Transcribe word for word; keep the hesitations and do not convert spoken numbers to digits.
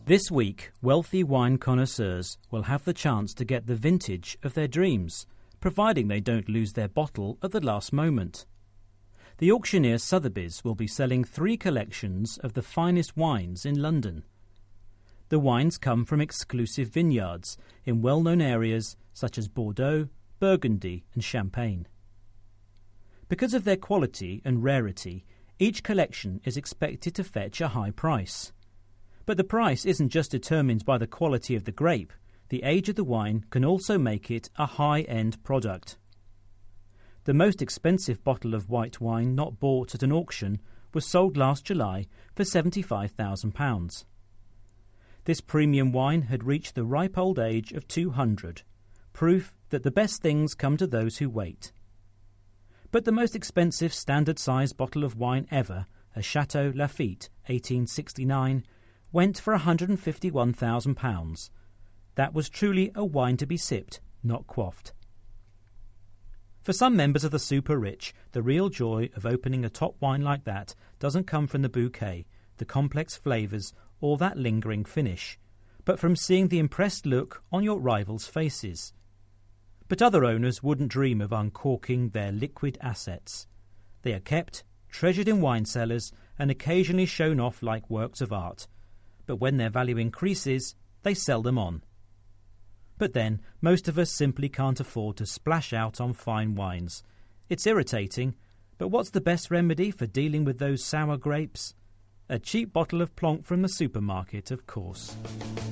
This week, wealthy wine connoisseurs will have the chance to get the vintage of their dreams, providing they don't lose their bottle at the last moment. The auctioneer Sotheby's will be selling three collections of the finest wines in London. The wines come from exclusive vineyards in well-known areas such as Bordeaux, Burgundy and Champagne. Because of their quality and rarity, each collection is expected to fetch a high price. But the price isn't just determined by the quality of the grape. The age of the wine can also make it a high-end product. The most expensive bottle of white wine not bought at an auction was sold last July for seventy-five thousand pounds. This premium wine had reached the ripe old age of two hundred, proof that the best things come to those who wait. But the most expensive standard-sized bottle of wine ever, a Chateau Lafite eighteen sixty-nine, went for one hundred fifty-one thousand pounds. That was truly a wine to be sipped, not quaffed. For some members of the super-rich, the real joy of opening a top wine like that doesn't come from the bouquet, the complex flavours, or that lingering finish, but from seeing the impressed look on your rivals' faces. But other owners wouldn't dream of uncorking their liquid assets. They are kept, treasured in wine cellars, and occasionally shown off like works of art. But when their value increases, they sell them on. But then, most of us simply can't afford to splash out on fine wines. It's irritating, but what's the best remedy for dealing with those sour grapes? A cheap bottle of Plonk from the supermarket, of course.